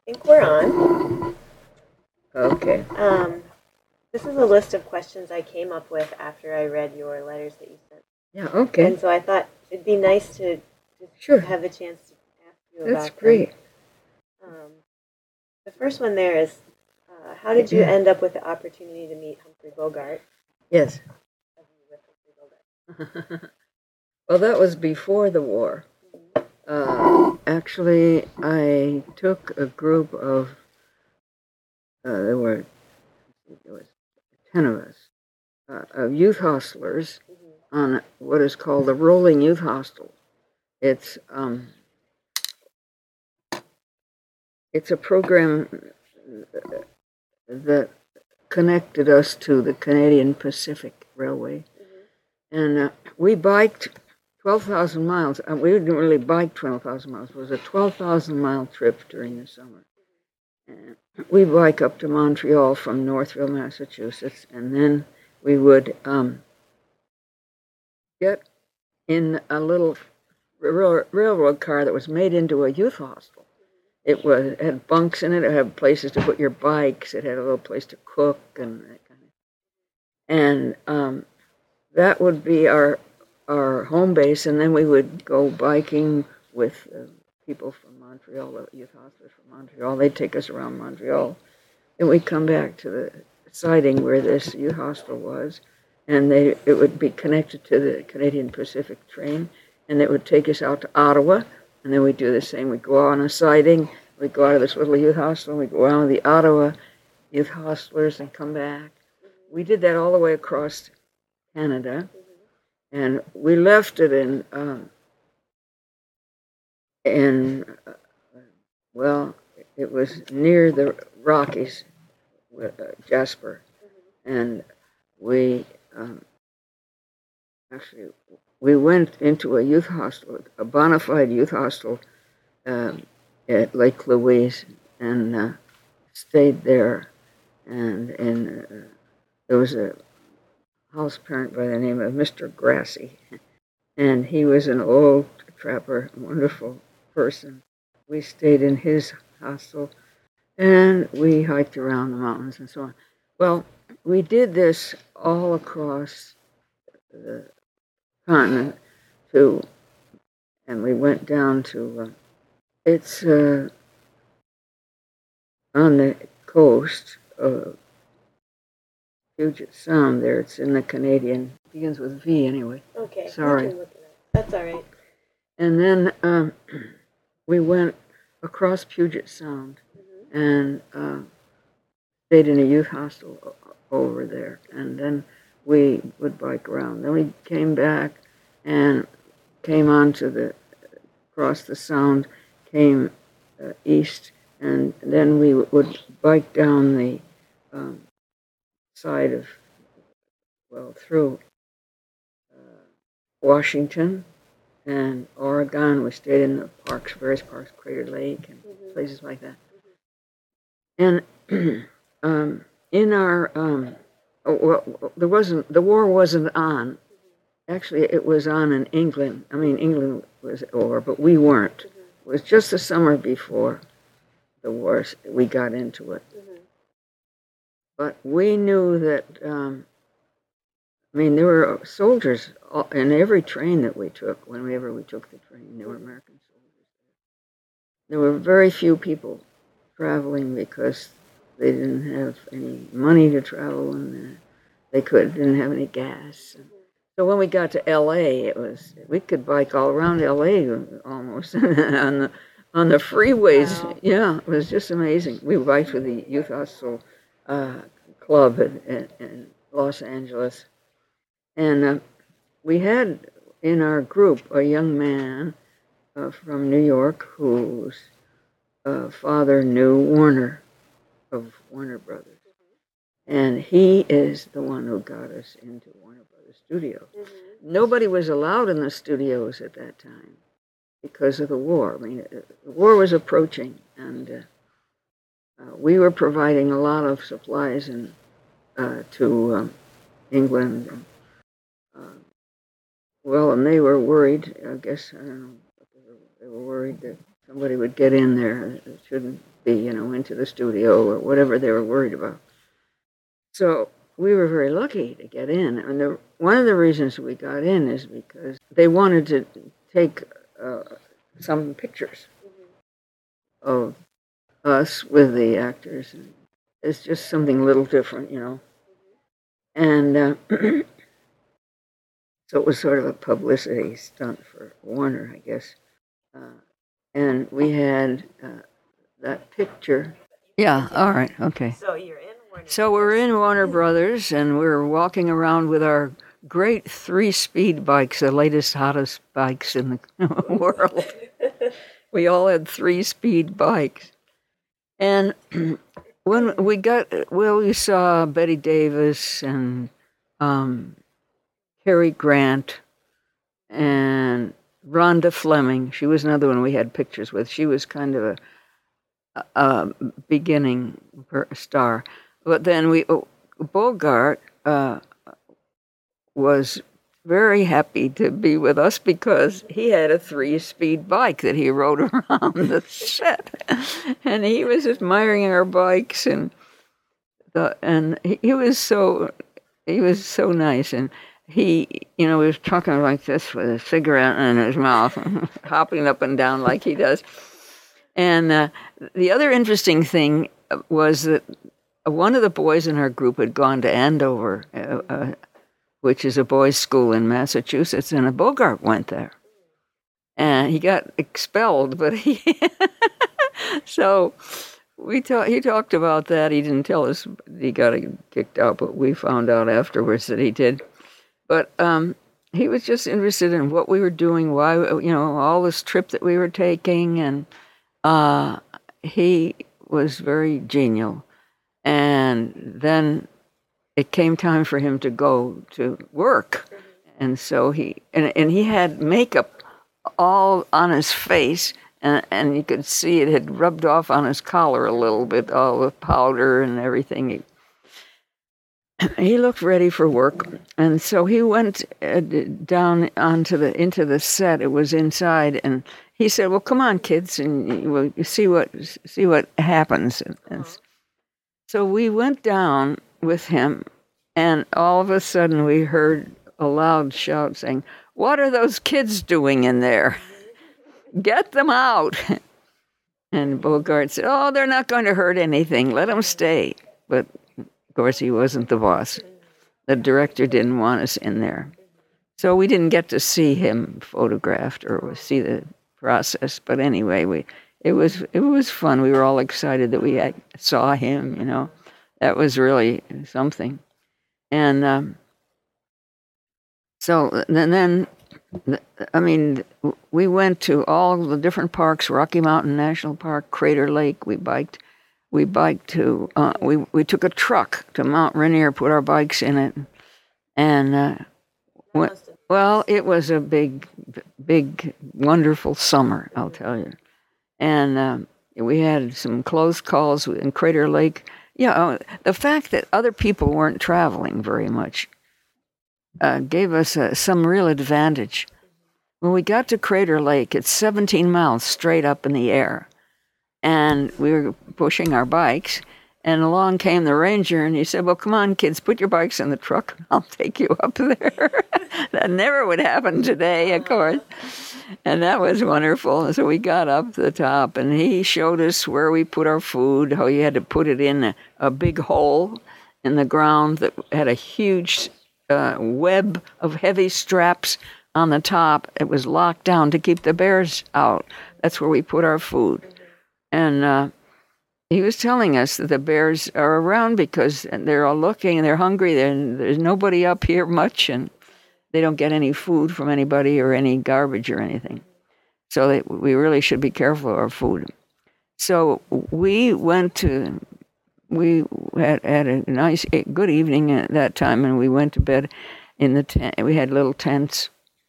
think we're on. Okay. This is a list of questions I came up with after I read your letters that you sent. Yeah, okay. And so I thought it'd be nice to just have a chance to ask you about That's great. them. The first one there is, how did you end up with the opportunity to meet Humphrey Bogart? Yes. Well, that was before the war. Actually, I took a group of, there was 10 of us, of youth hostelers on what is called the Rolling Youth Hostel. It's a program that connected us to the Canadian Pacific Railway. And we biked 12,000 miles. We didn't really bike 12,000 miles. It was a 12,000-mile trip during the summer. And we bike up to Montreal from Northville, Massachusetts, and then we would get in a little railroad car that was made into a youth hostel. It had bunks in it. It had places to put your bikes. It had a little place to cook and that kind of. And that would be our home base, and then we would go biking with people from Montreal, the youth hostelers from Montreal. They'd take us around Montreal. Then we'd come back to the siding where this youth hostel was, and it would be connected to the Canadian Pacific train, and it would take us out to Ottawa, and then we'd do the same. We'd go on a siding, we'd go out of this little youth hostel, and we'd go around the Ottawa youth hostelers and come back. We did that all the way across Canada, and we left it well, it was near the Rockies, Jasper, and we actually we went into a youth hostel, a bona fide youth hostel at Lake Louise, and stayed there. And there was a house parent by the name of Mr. Grassy, and he was an old trapper, wonderful person. We stayed in his hostel, and we hiked around the mountains and so on. Well, we did this all across the continent and we went down to, it's on the coast of Puget Sound there. It's in the Canadian, begins with V anyway. Okay. Sorry. That's all right. And then we went across Puget Sound and stayed in a youth hostel over there. And then we would bike around. Then we came back and came on to across the Sound, came east, and then we would bike down the side of, through Washington and Oregon. We stayed in the parks, various parks, Crater Lake and places like that. And in our, the war wasn't on. Actually, it was on in England. I mean, England was over, but we weren't. It was just the summer before the war we got into it. But we knew that, there were soldiers in every train that we took. Whenever we took the train, there were American soldiers. There were very few people traveling because they didn't have any money to travel, and didn't have any gas. So when we got to L.A., we could bike all around L.A. almost on the freeways. Wow. Yeah, it was just amazing. We biked with the Youth Hostel Club in Los Angeles. And we had in our group a young man from New York whose father knew Warner of Warner Brothers. And he is the one who got us into Warner Brothers Studio. Nobody was allowed in the studios at that time because of the war. The war was approaching, and we were providing a lot of supplies to England. And they were worried, I guess, I don't know, they were worried that somebody would get in there. It shouldn't be, into the studio or whatever they were worried about. So we were very lucky to get in. And one of the reasons we got in is because they wanted to take some pictures of us with the actors. It's just something a little different, And so it was sort of a publicity stunt for Warner, I guess. And we had that picture. Yeah, all right, okay. So you're in Warner. So we're in Warner Brothers, and we're walking around with our great 3-speed bikes, the latest, hottest bikes in the world. We all had 3-speed bikes. And when we saw Betty Davis and Cary Grant and Rhonda Fleming. She was another one we had pictures with. She was kind of a beginning star. But then Bogart was very happy to be with us because he had a 3-speed bike that he rode around the set. And he was admiring our bikes, and he was so nice. And he was talking like this with a cigarette in his mouth, hopping up and down like he does. And the other interesting thing was that one of the boys in our group had gone to Andover, which is a boys' school in Massachusetts, and Bogart went there. And he got expelled, but so he talked about that. He didn't tell us he got kicked out, but we found out afterwards that he did. But he was just interested in what we were doing, why, all this trip that we were taking, and he was very genial. And then it came time for him to go to work. And so he had makeup all on his face, and you could see it had rubbed off on his collar a little bit, all the powder and everything. He looked ready for work, and so he went down into the set. It was inside, and he said, "Well, come on, kids, and we'll see what happens." And so we went down with him, and all of a sudden we heard a loud shout saying, "What are those kids doing in there? Get them out!" And Bogart said, "Oh, they're not going to hurt anything. Let them stay." But of course, he wasn't the boss. The director didn't want us in there. So we didn't get to see him photographed or see the process. But anyway, it was fun. We were all excited that we saw him, That was really something. And so then, we went to all the different parks, Rocky Mountain National Park, Crater Lake. We biked to, we took a truck to Mount Rainier, put our bikes in it, and it was a big, wonderful summer, I'll tell you. And we had some close calls in Crater Lake. The fact that other people weren't traveling very much gave us some real advantage. When we got to Crater Lake, it's 17 miles straight up in the air. And we were pushing our bikes, and along came the ranger, and he said, "Well, come on, kids, put your bikes in the truck. I'll take you up there." That never would happen today, of course. And that was wonderful. So we got up to the top, and he showed us where we put our food, how you had to put it in a big hole in the ground that had a huge web of heavy straps on the top. It was locked down to keep the bears out. That's where we put our food. And he was telling us that the bears are around because they're all looking and they're hungry. There's nobody up here much, and they don't get any food from anybody or any garbage or anything. So we really should be careful of our food. So we had a good evening at that time, and we went to bed in the tent. We had little tents.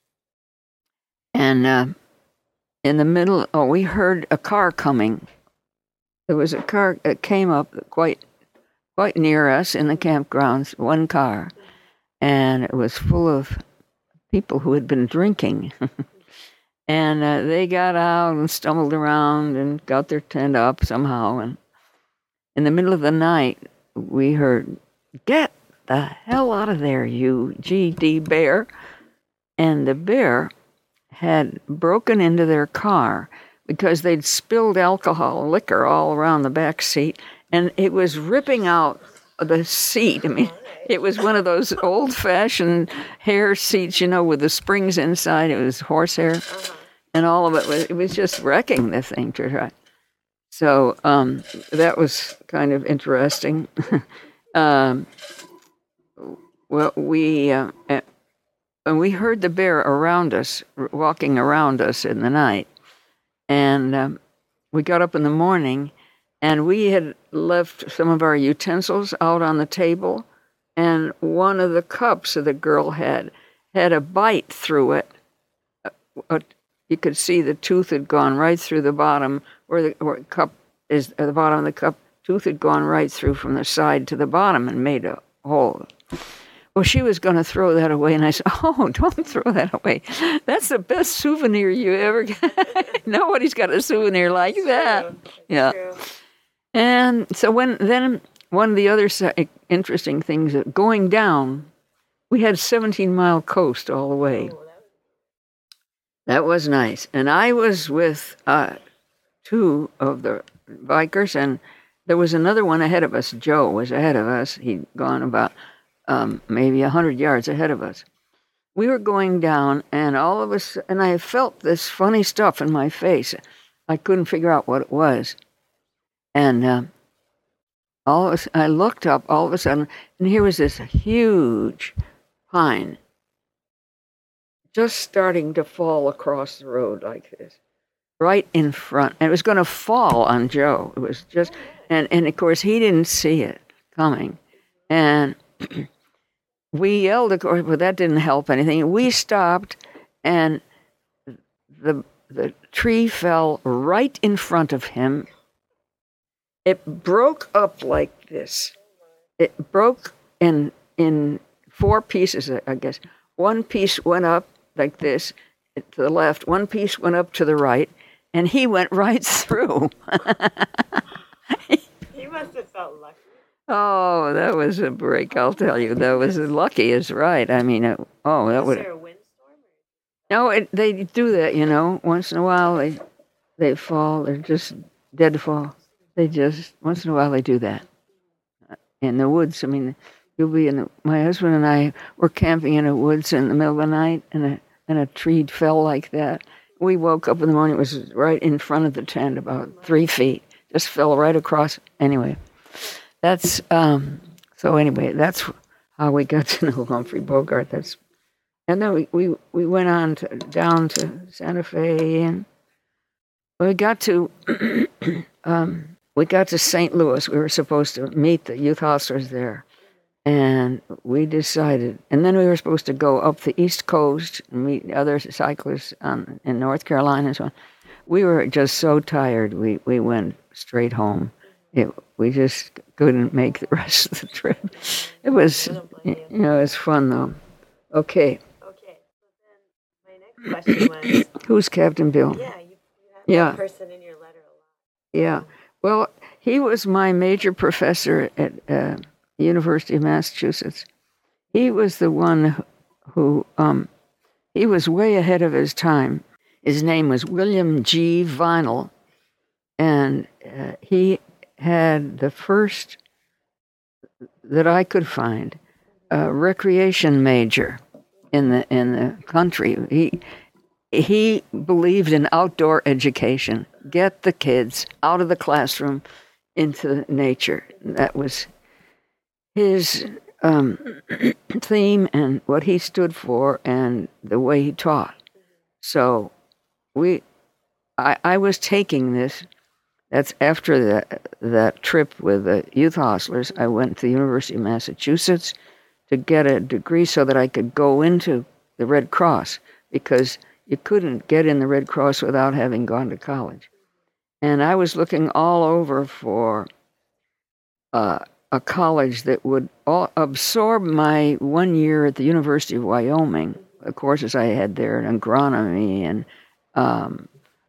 And in the middle, we heard a car coming. There was a car that came up quite near us in the campgrounds, one car, and it was full of people who had been drinking. And they got out and stumbled around and got their tent up somehow. And in the middle of the night, we heard, "Get the hell out of there, you GD bear." And the bear had broken into their car because they'd spilled alcohol, liquor all around the back seat, and it was ripping out the seat. I mean, it was one of those old-fashioned hair seats, with the springs inside. It was horsehair, and all of it was just wrecking the thing to try. So that was kind of interesting. Well, we heard the bear around us, walking around us in the night. And we got up in the morning, and we had left some of our utensils out on the table, and one of the cups that the girl had a bite through it. You could see the tooth had gone right through the bottom, where the cup is at the bottom of the cup. Tooth had gone right through from the side to the bottom and made a hole. Well, she was going to throw that away, and I said, "Oh, don't throw that away. That's the best souvenir you ever get." Nobody's got a souvenir like that. Yeah. True. And so then one of the other interesting things, going down, we had 17-mile coast all the way. Oh, that was nice. And I was with two of the bikers, and there was another one ahead of us. Joe was ahead of us. He'd gone about maybe 100 yards ahead of us. We were going down, and all of us, and I felt this funny stuff in my face. I couldn't figure out what it was. And I looked up all of a sudden, and here was this huge pine just starting to fall across the road like this, right in front. And it was going to fall on Joe. It was just, and of course, he didn't see it coming. And we yelled, of course, but that didn't help anything. We stopped, and the tree fell right in front of him. It broke up like this. It broke in 4 pieces, I guess. One piece went up like this to the left. One piece went up to the right, and he went right through. He must have felt lucky. Oh, that was a break, I'll tell you. That was lucky is right. I mean, that would. Was there a windstorm? No, they do that, Once in a while they fall. They're just dead fall. They just, once in a while they do that. In the woods, I mean, my husband and I were camping in the woods in the middle of the night, and a tree fell like that. We woke up in the morning, it was right in front of the tent, about 3 feet. Just fell right across. Anyway. That's so. Anyway, that's how we got to know Humphrey Bogart. And then we went on down to Santa Fe, and we got to St. Louis. We were supposed to meet the youth hostlers there, and we decided. And then we were supposed to go up the East Coast and meet other cyclists in North Carolina and so on. We were just so tired. We went straight home. We just couldn't make the rest of the trip. It was, it was fun though. Okay. So then my next question was, who's Captain Bill? You have that person in your letter a lot. Yeah. Well, he was my major professor at the University of Massachusetts. He was the one who, he was way ahead of his time. His name was William G. Vinell, and he had the first that I could find recreation major in the country. He believed in outdoor education. Get the kids out of the classroom into nature. That was his theme and what he stood for and the way he taught. So I was taking this. That's after that trip with the youth hostlers. I went to the University of Massachusetts to get a degree so that I could go into the Red Cross, because you couldn't get in the Red Cross without having gone to college. And I was looking all over for a college that would absorb my 1 year at the University of Wyoming, the courses I had there in agronomy and um,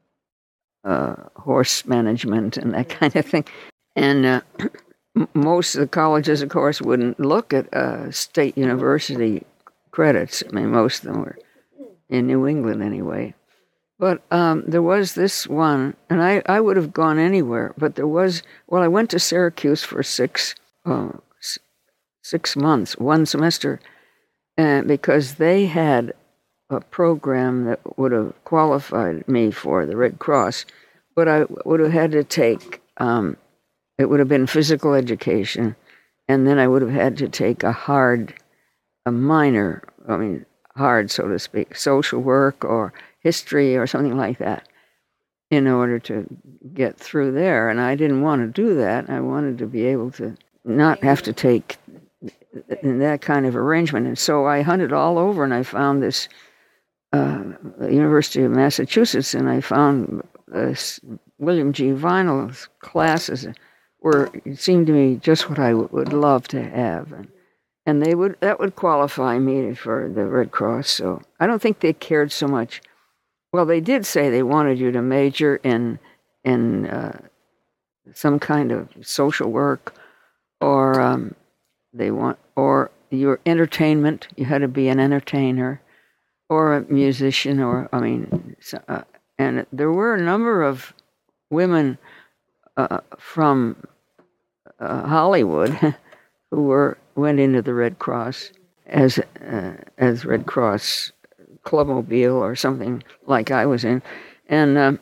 horse management and that kind of thing. And most of the colleges, of course, wouldn't look at state university credits. I mean, most of them were in New England anyway. But there was this one, and I would have gone anywhere, but there was, well, I went to Syracuse for 6 months, one semester, because they had a program that would have qualified me for the Red Cross, but I would have had to take, it would have been physical education, and then I would have had to take a minor, I mean, hard, so to speak, social work or history or something like that in order to get through there. And I didn't want to do that. I wanted to be able to not have to take that kind of arrangement. And so I hunted all over and I found this University of Massachusetts, and I found William G. Vinyl's classes were, it seemed to me, just what I would love to have. And that would qualify me for the Red Cross. So I don't think they cared so much. Well, they did say they wanted you to major in some kind of social work, or or your entertainment. You had to be an entertainer, or a musician, or and there were a number of women from Hollywood who went into the Red Cross as Red Cross Clubmobile or something like I was in. And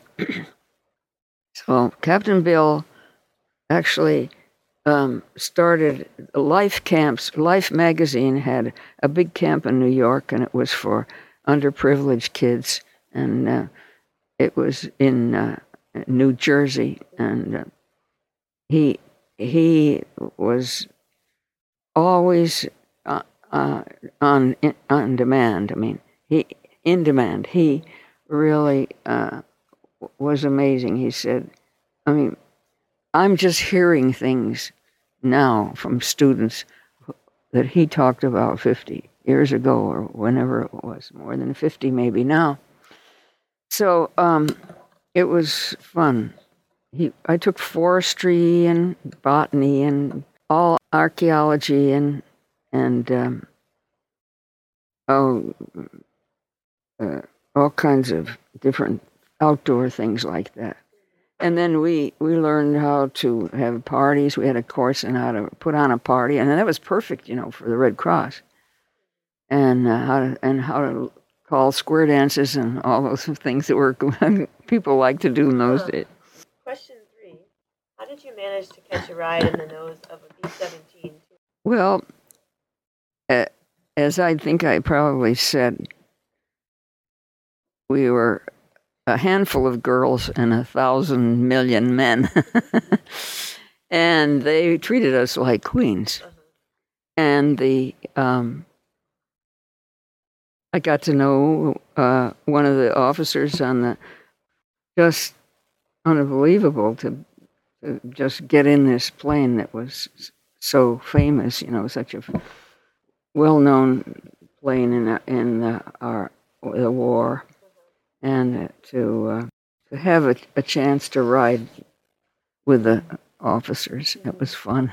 so Captain Bill actually started life camps. Life magazine had a big camp in New York, and it was for underprivileged kids, and it was in New Jersey, and he was always on demand. I mean, in demand. He really was amazing. He said, I mean, I'm just hearing things now from students that he talked about 50 years ago or whenever it was, more than 50 maybe now. So it was fun. I took forestry and botany and all archaeology and all kinds of different outdoor things like that. And then we learned how to have parties. We had a course in how to put on a party, and that was perfect, for the Red Cross. And how to call square dances and all those things that were people like to do in those days. Question 3: how did you manage to catch a ride in the nose of a B-17? Well, as I think I probably said, we were a handful of girls and 1,000 million men. And they treated us like queens. And I got to know one of the officers on just unbelievable to just get in this plane that was so famous, such a well-known plane in the war. And to have a chance to ride with the officers, it was fun.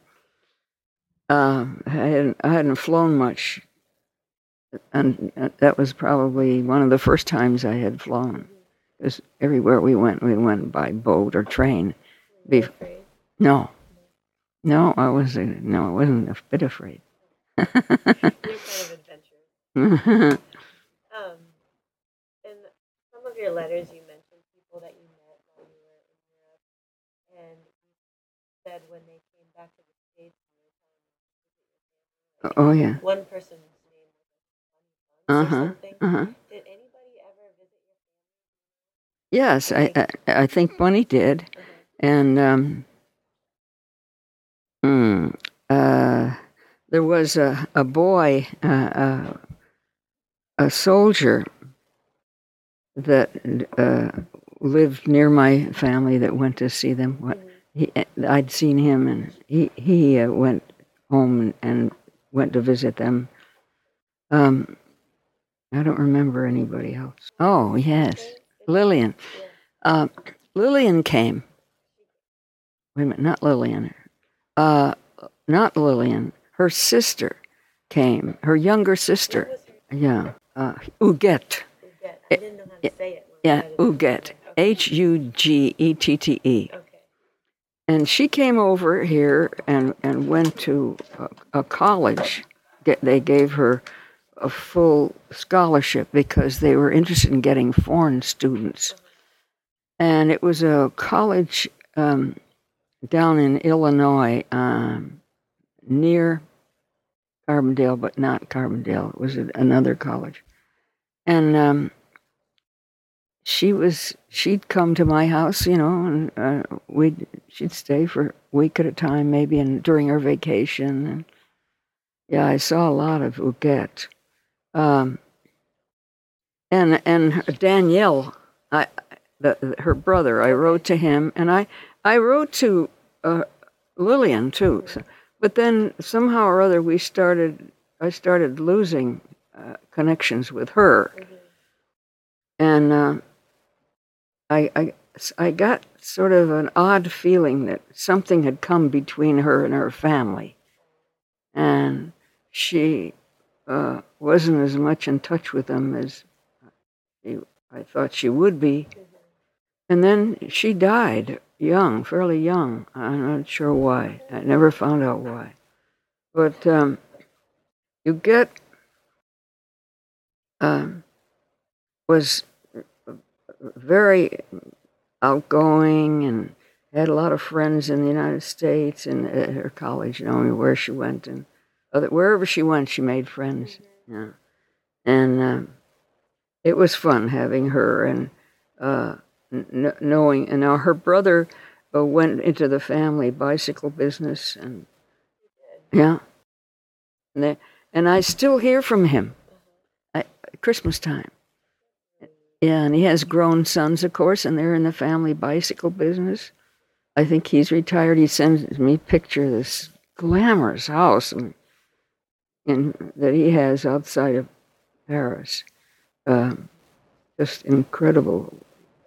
I hadn't flown much, and that was probably one of the first times I had flown. Because everywhere we went by boat or train. No, I wasn't a bit afraid. You're kind of adventurous. In some of your letters, you mentioned people that you met while you were in Europe, and you said when they came back to the States, you were telling them to visit your family. Oh yeah. One person's name was Bunny or something. Did anybody ever visit your family? Yes, I think Bunny did, and there was a boy, a soldier that lived near my family that went to see them. I'd seen him, and he went home and went to visit them. I don't remember anybody else. Oh, yes. Lillian. Yeah. Lillian came. Wait a minute, not Lillian. Not Lillian. Her sister came. Her younger sister. What was her Yeah. Uget. Uget? I didn't know how to say it. Yeah, Uget. Huggette. Okay. And she came over here and went to a college. They gave her a full scholarship because they were interested in getting foreign students. And it was a college down in Illinois, near Carbondale, but not Carbondale. It was another college. And she'd come to my house, and she'd stay for a week at a time, maybe, and during her vacation. And yeah, I saw a lot of Uget. And Danielle, her brother, I wrote to him, and I wrote to Lillian too. But then somehow or other I started losing connections with her, and I got sort of an odd feeling that something had come between her and her family, and she wasn't as much in touch with them as I thought she would be. And then she died young, fairly young. I'm not sure why. I never found out why. But Uget was very outgoing and had a lot of friends in the United States and at her college, where she went. And wherever she went, she made friends. Yeah. And it was fun having her and knowing. And now her brother went into the family bicycle business, and yeah, and I still hear from him at Christmas time. Yeah, and he has grown sons, of course, and they're in the family bicycle business. I think he's retired. He sends me a picture of this glamorous house that he has outside of Paris. Just incredible.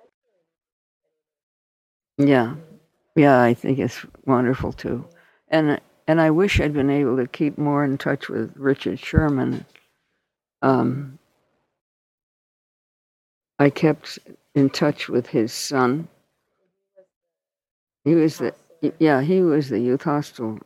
Yeah, I think it's wonderful too, and I wish I'd been able to keep more in touch with Richard Sherman. I kept in touch with his son. He was the youth hostel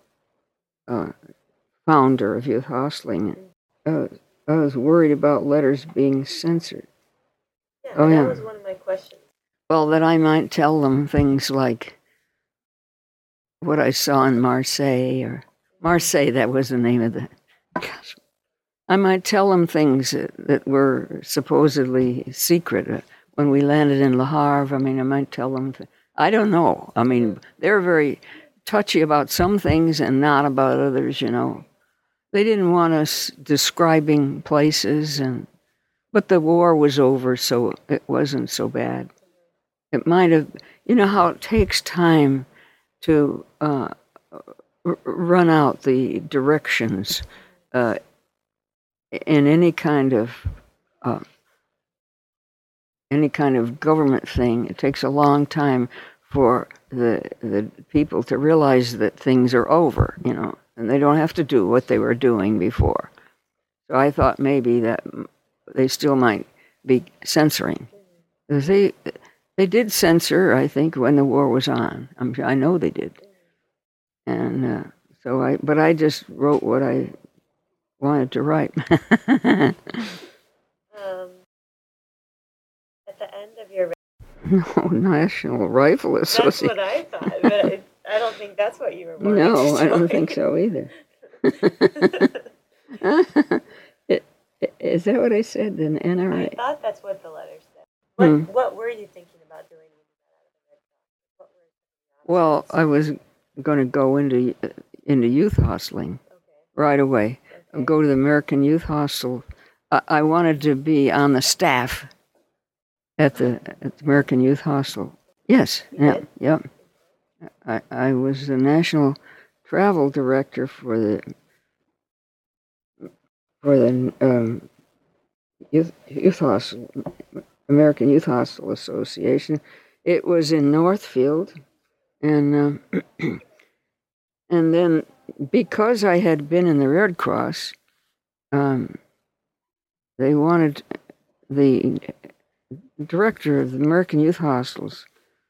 founder of Youth Hostling. I was worried about letters being censored. Yeah, that was one of my questions. Well, that I might tell them things like what I saw in Marseille, that was the name of the... Gosh. I might tell them things that were supposedly secret. When we landed in Le Havre, I might tell them... I don't know. They're very touchy about some things and not about others, They didn't want us describing places, but the war was over, so it wasn't so bad. It might have... how it takes time to run out the directions in any kind of government thing. It takes a long time for the people to realize that things are over, and they don't have to do what they were doing before. So I thought maybe that they still might be censoring. They did censor, I think, when the war was on. I know they did. And but I just wrote what I wanted to write. At the end of your... No, National Rifle Association. That's what I thought, but I don't think that's what you were wanting. No, I don't think so either. Is that what I said? The NRA? I thought that's what the letter said. What were you thinking about doing when you got out of the Red Cross? Well, I was going to go into youth hostling right away. Okay. Go to the American Youth Hostel. I wanted to be on the staff at the American Youth Hostel. Yes, yeah. I was the national travel director for the youth hostel, American Youth Hostel Association. It was in Northfield, and and then because I had been in the Red Cross, they wanted the director of the American Youth Hostels,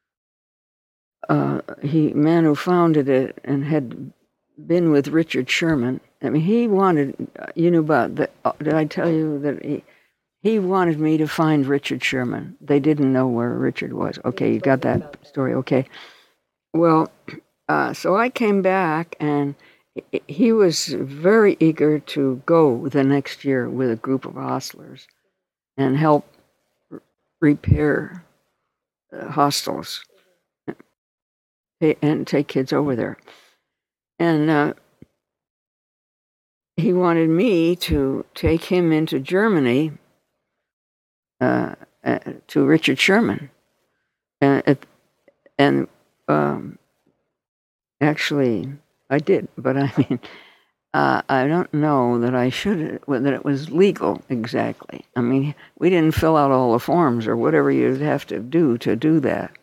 man who founded it and had been with Richard Sherman. I mean, he wanted, you knew about that. Did I tell you that he wanted me to find Richard Sherman? They didn't know where Richard was. Okay, you got that story. Okay. Well, so I came back, and he was very eager to go the next year with a group of hostlers and help repair hostels and take kids over there. And he wanted me to take him into Germany to Richard Sherman. And actually, I did, but I mean, I don't know that I should, that it was legal exactly. I mean, we didn't fill out all the forms or whatever you'd have to do that.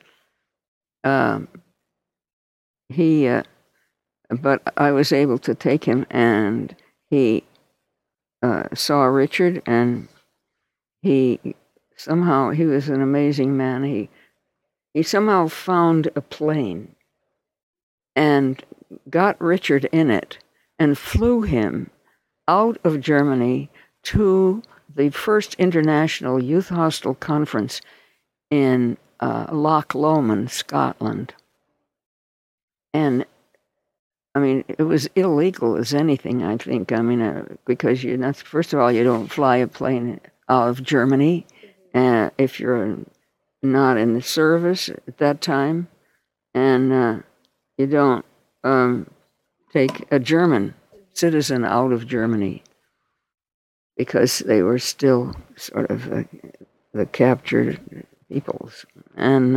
But I was able to take him, and he saw Richard, and he was an amazing man. He somehow found a plane and got Richard in it and flew him out of Germany to the first International Youth Hostel Conference in Loch Lomond, Scotland. And I mean, it was illegal as anything, I think. I mean, because first of all, you don't fly a plane out of Germany if you're not in the service at that time, and you don't take a German citizen out of Germany because they were still sort of the captured peoples. And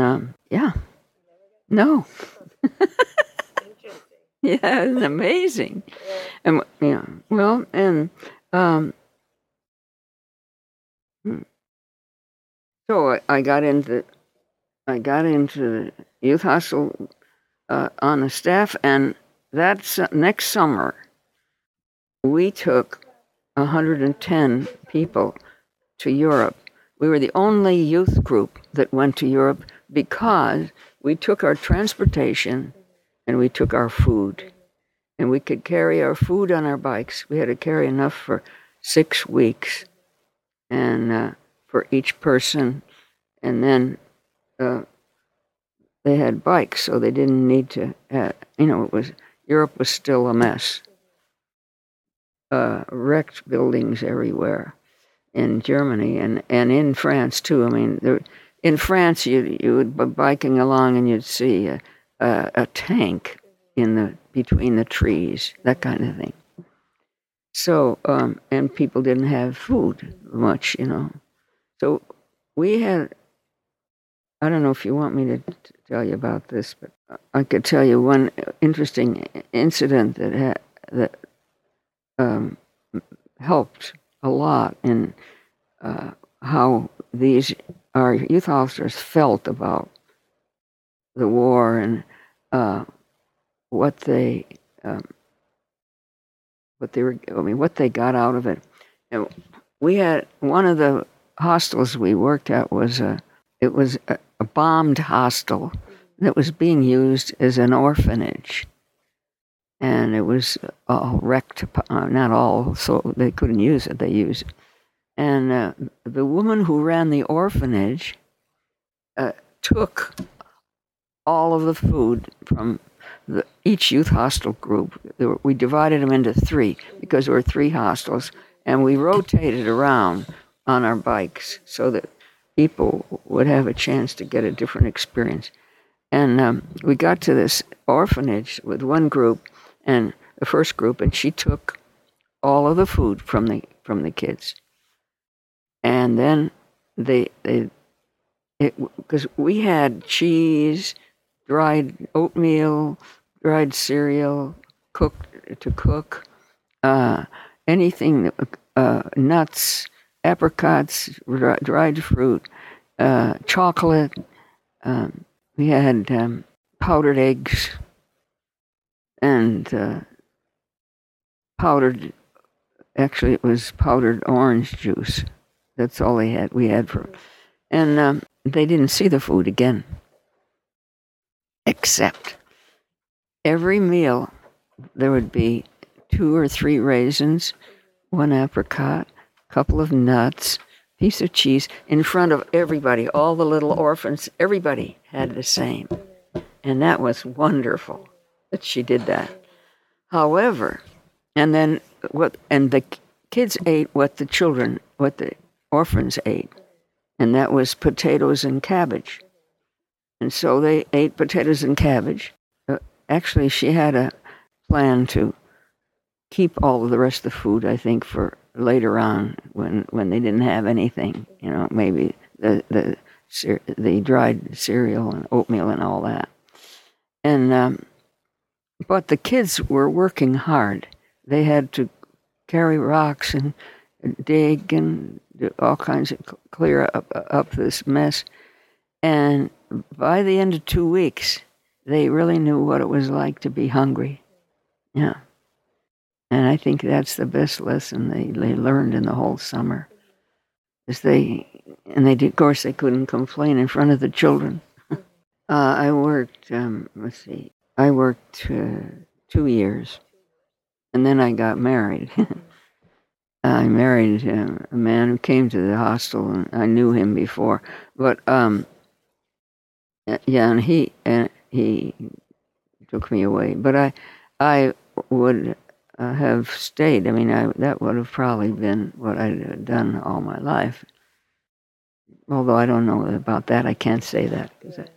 no. Yeah, it's amazing. And well, and so I got into the youth hostel on the staff, and that's next summer we took 110 people to Europe. We were the only youth group that went to Europe because we took our transportation and we took our food. And we could carry our food on our bikes. We had to carry enough for 6 weeks, and for each person. And then they had bikes, so they didn't need to. Europe was still a mess. Wrecked buildings everywhere in Germany and in France too. I mean, in France you would be biking along and you'd see a tank between the trees, that kind of thing. So and people didn't have food much, So we had. I don't know if you want me to tell you about this, but I could tell you one interesting incident that helped a lot in how our youth officers felt about the war and what they got out of it. And we had one of the hostels we worked at was a bombed hostel that was being used as an orphanage. And it was all wrecked, not all, so they couldn't use it, they used it. And the woman who ran the orphanage took all of the food from each youth hostel group. We divided them into 3 because there were 3 hostels, and we rotated around on our bikes so that people would have a chance to get a different experience. And we got to this orphanage with one group, and the first group, and she took all of the food from the kids. And then because we had cheese, dried oatmeal, dried cereal, cook, anything, nuts, apricots, dried fruit, chocolate. We had powdered eggs and powdered. Actually, it was powdered orange juice. That's all they had. We had and they didn't see the food again, except every meal there would be 2 or 3 raisins, 1 apricot, a couple of nuts, piece of cheese in front of everybody, all the little orphans. Everybody had the same, and that was wonderful that she did that. However, and the kids ate what the orphans ate, and that was potatoes and cabbage. And so they ate potatoes and cabbage. Actually, she had a plan to keep all of the rest of the food, I think, for later on when they didn't have anything. Maybe the dried cereal and oatmeal and all that. And but the kids were working hard. They had to carry rocks and dig and do all kinds of clear up this mess. And by the end of 2 weeks, they really knew what it was like to be hungry. Yeah. And I think that's the best lesson they learned in the whole summer. Of course, they couldn't complain in front of the children. I worked, I worked 2 years, and then I got married. I married a man who came to the hostel, and I knew him before. But and he took me away. But I would have stayed. I mean, that would have probably been what I'd done all my life. Although I don't know about that, I can't say that.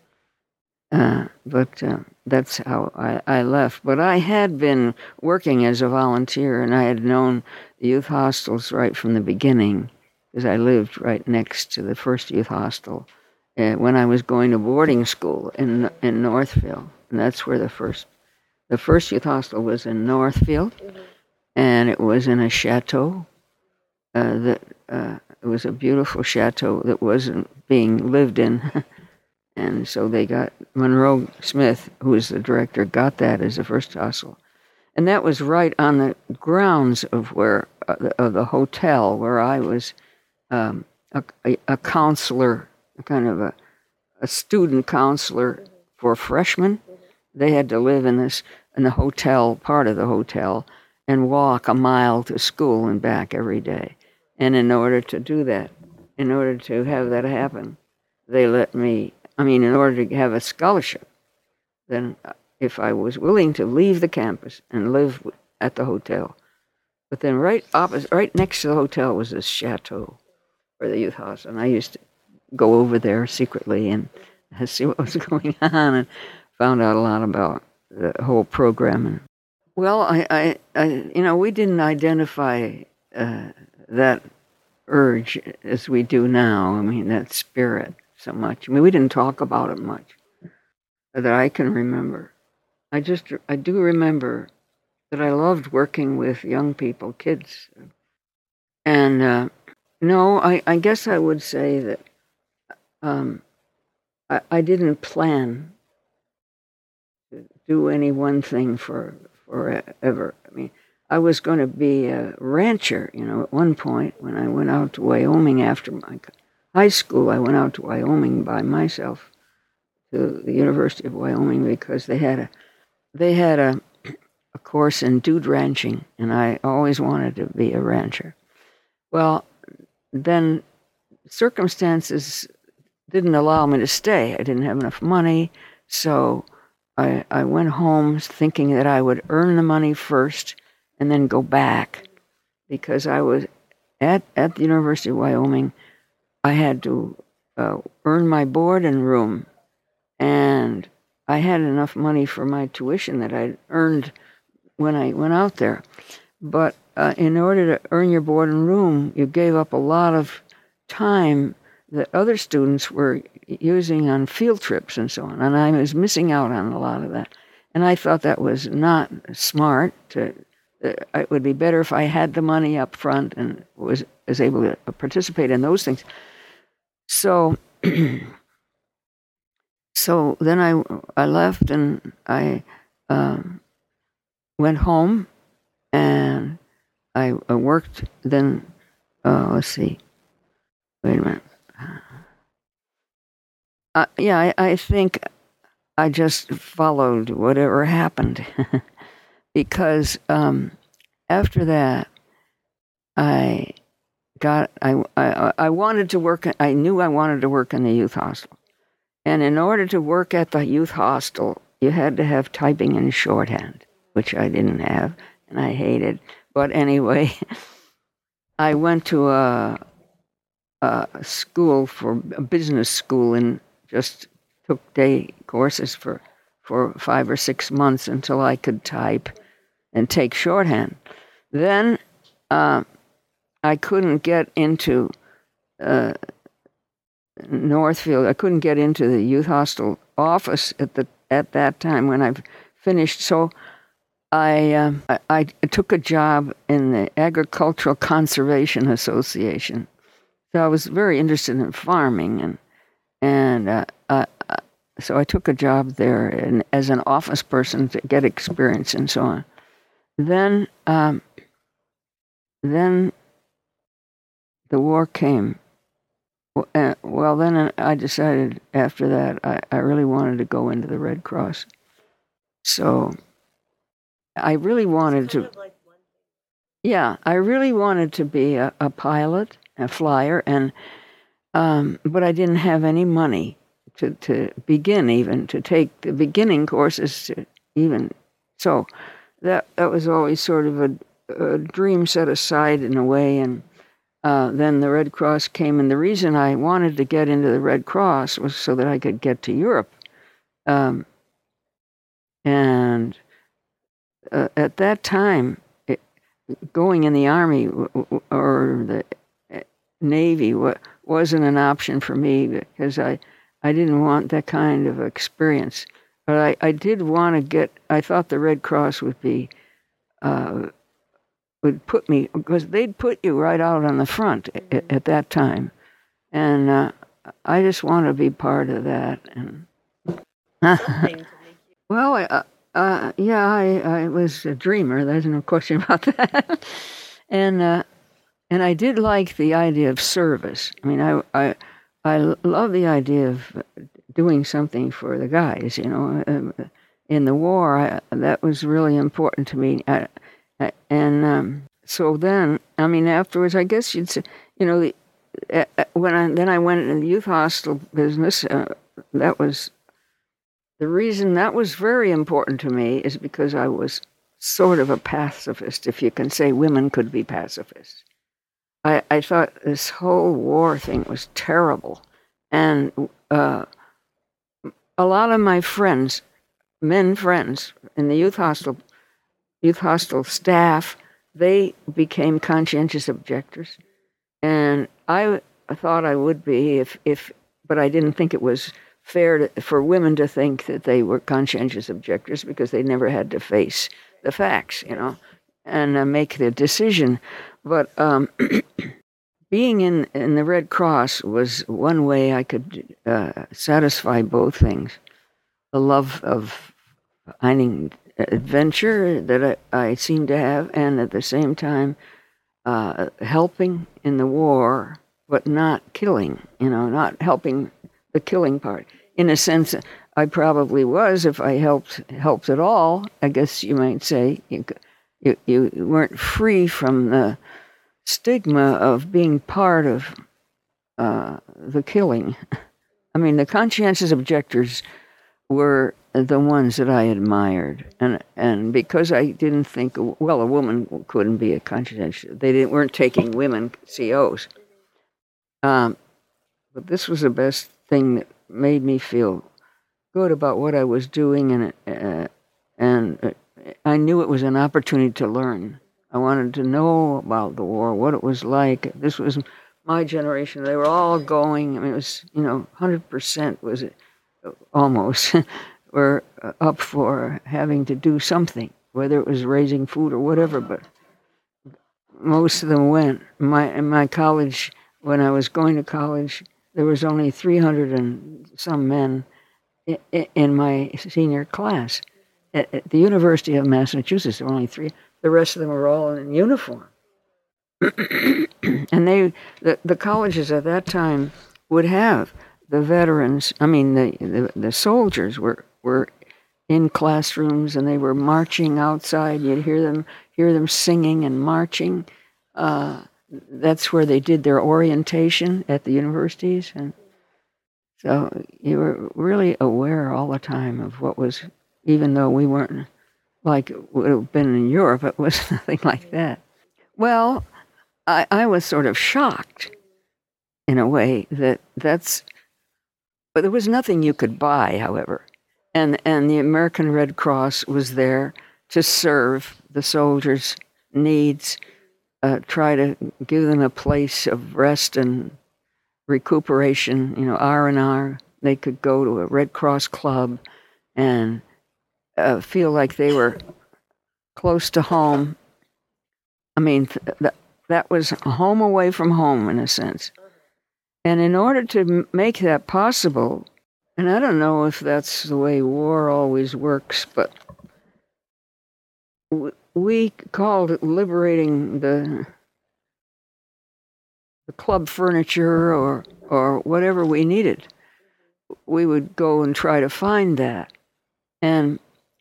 But that's how I left. But I had been working as a volunteer, and I had known the youth hostels right from the beginning, because I lived right next to the first youth hostel when I was going to boarding school in Northfield. And that's where the first youth hostel was in Northfield, and it was in a chateau. It was a beautiful chateau that wasn't being lived in. And so they got Monroe Smith, who was the director, got that as the first hostel. And that was right on the grounds of the hotel where I was a counselor, kind of a student counselor for freshmen. They had to live in the hotel, part of the hotel, and walk a mile to school and back every day. And in order to do that, in order to have that happen, they let me, in order to have a scholarship, then if I was willing to leave the campus and live at the hotel. But then right next to the hotel was this chateau for the youth house, and I used to go over there secretly and see what was going on, and found out a lot about the whole program. Well, I we didn't identify that urge as we do now. That spirit so much. We didn't talk about it much that I can remember. I do remember that I loved working with young people, kids. And no, I guess I would say that I didn't plan to do any one thing forever. I was going to be a rancher, at one point when I went out to Wyoming after my high school. I went out to Wyoming by myself to the University of Wyoming because they had a course in dude ranching, and I always wanted to be a rancher. Well, then circumstances didn't allow me to stay. I didn't have enough money, so I went home thinking that I would earn the money first and then go back, because I was at the University of Wyoming. I had to earn my board and room, and I had enough money for my tuition that I'd earned when I went out there. But in order to earn your board and room, you gave up a lot of time that other students were using on field trips and so on, and I was missing out on a lot of that. And I thought that was not smart. It would be better if I had the money up front and was able to participate in those things. So So then I left and I went home and I worked. Then let's see. Wait a minute. Yeah, I think I just followed whatever happened because after that I I wanted to work. I knew I wanted to work in the youth hostel, and in order to work at the youth hostel, you had to have typing in shorthand, which I didn't have, and I hated. But anyway, I went to a school for a business school and just took day courses for 5 or 6 months until I could type and take shorthand. Then I couldn't get into Northfield. I couldn't get into the youth hostel office at that time when I finished. So I took a job in the Agricultural Conservation Association. So I was very interested in farming, and so I took a job there as an office person to get experience and so on. Then the war came. Well, then I decided after that I really wanted to go into the Red Cross. So I really wanted to. Yeah, I really wanted to be a pilot, a flyer, and but I didn't have any money to begin even to take the beginning courses to even. So that was always sort of a dream set aside in a way, and then the Red Cross came, and the reason I wanted to get into the Red Cross was so that I could get to Europe, and at that time, going in the Army or the Navy wasn't an option for me because I didn't want that kind of experience. But I did want to get. I thought the Red Cross would put me, because they'd put you right out on the front at that time, and I just want to be part of that. And well, yeah, I was a dreamer. There's no question about that. And I did like the idea of service. I mean, I love the idea of doing something for the guys. You know, in the war, that was really important to me. So then, I mean, afterwards, I guess you'd say, you know, then I went into the youth hostel business. That was the reason that was very important to me, is because I was sort of a pacifist, if you can say women could be pacifists. I thought this whole war thing was terrible, and a lot of my friends, men friends in the youth hostel staff, they became conscientious objectors, and I thought I would be but I didn't think it was fair for women to think that they were conscientious objectors because they never had to face the facts, you know, and make the decision. But being in the Red Cross was one way I could satisfy both things: the love of finding adventure that I seem to have, and at the same time helping in the war, but not killing. You know, not helping the killing part. In a sense, I probably was, if I helped at all. I guess you might say you weren't free from the stigma of being part of the killing. I mean, the conscientious objectors were the ones that I admired, and because I didn't think, well, a woman couldn't be a conscientious. They weren't taking women COs. But this was the best thing that made me feel good about what I was doing, and I knew it was an opportunity to learn. I wanted to know about the war, what it was like. This was my generation. They were all going. I mean, it was, 100% was it almost were up for having to do something, whether it was raising food or whatever. But most of them went. In my college, when I was going to college, there was only 300 and some men in my senior class. At the University of Massachusetts, there were only 3. The rest of them were all in uniform. And the colleges at that time would have the veterans. I mean, the soldiers were in classrooms, and they were marching outside. You'd hear them singing and marching. That's where they did their orientation at the universities, and so you were really aware all the time of what was, even though we weren't like it would have been in Europe, it was nothing like that. Well, I was sort of shocked in a way but there was nothing you could buy, however. And the American Red Cross was there to serve the soldiers' needs, try to give them a place of rest and recuperation, R&R. They could go to a Red Cross club and feel like they were close to home. I mean, that was a home away from home, in a sense. And in order to make that possible, and I don't know if that's the way war always works, but we called it liberating the club furniture or whatever we needed. We would go and try to find that. And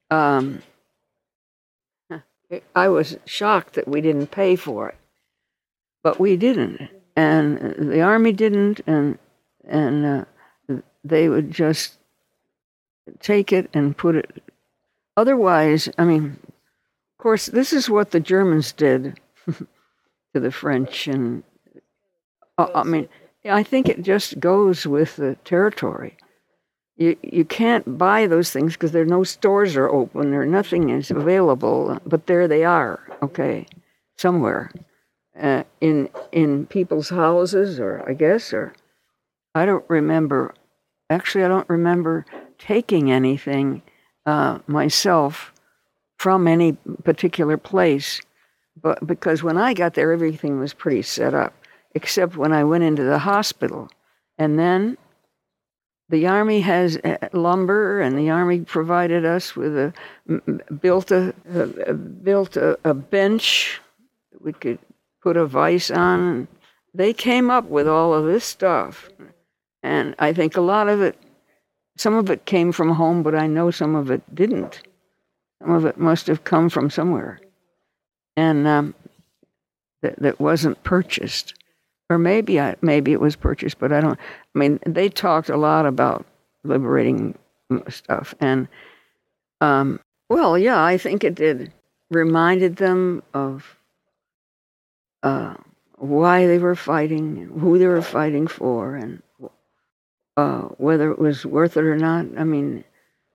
I was shocked that we didn't pay for it, but we didn't, and the Army didn't, and they would just take it and put it. Otherwise, I mean, of course, this is what the Germans did to the French, and I mean, I think it just goes with the territory. You can't buy those things because there are no stores are open or nothing is available, but there they are, okay, somewhere in people's houses, or I guess, or I don't remember. Actually, I don't remember taking anything myself from any particular place, but because when I got there, everything was pretty set up, except when I went into the hospital, and then the Army has lumber, and the Army provided us with built a bench we could put a vise on. They came up with all of this stuff, and I think a lot of it, some of it came from home, but I know some of it didn't. Some of it must have come from somewhere, and that wasn't purchased. Or maybe it was purchased, but I don't. I mean, they talked a lot about liberating stuff, and well, yeah, I think it did. Reminded them of why they were fighting, who they were fighting for, and whether it was worth it or not. I mean,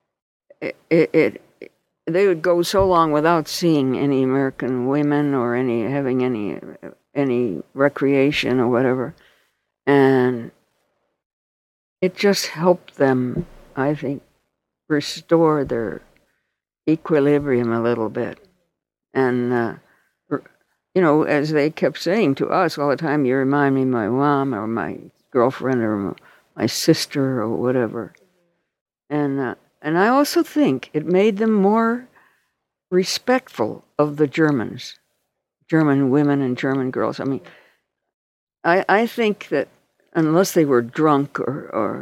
they would go so long without seeing any American women or having any recreation or whatever. And it just helped them, I think, restore their equilibrium a little bit. And, as they kept saying to us all the time, you remind me of my mom or my girlfriend or my sister or whatever. And I also think it made them more respectful of the Germans, German women and German girls. I mean, I think that unless they were drunk or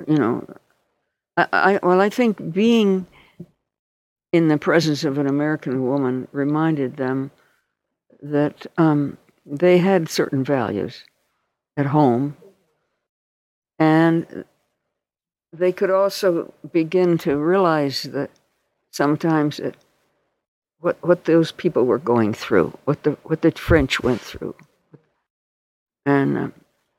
I think being in the presence of an American woman reminded them that they had certain values at home, and they could also begin to realize that sometimes what those people were going through, what the French went through, and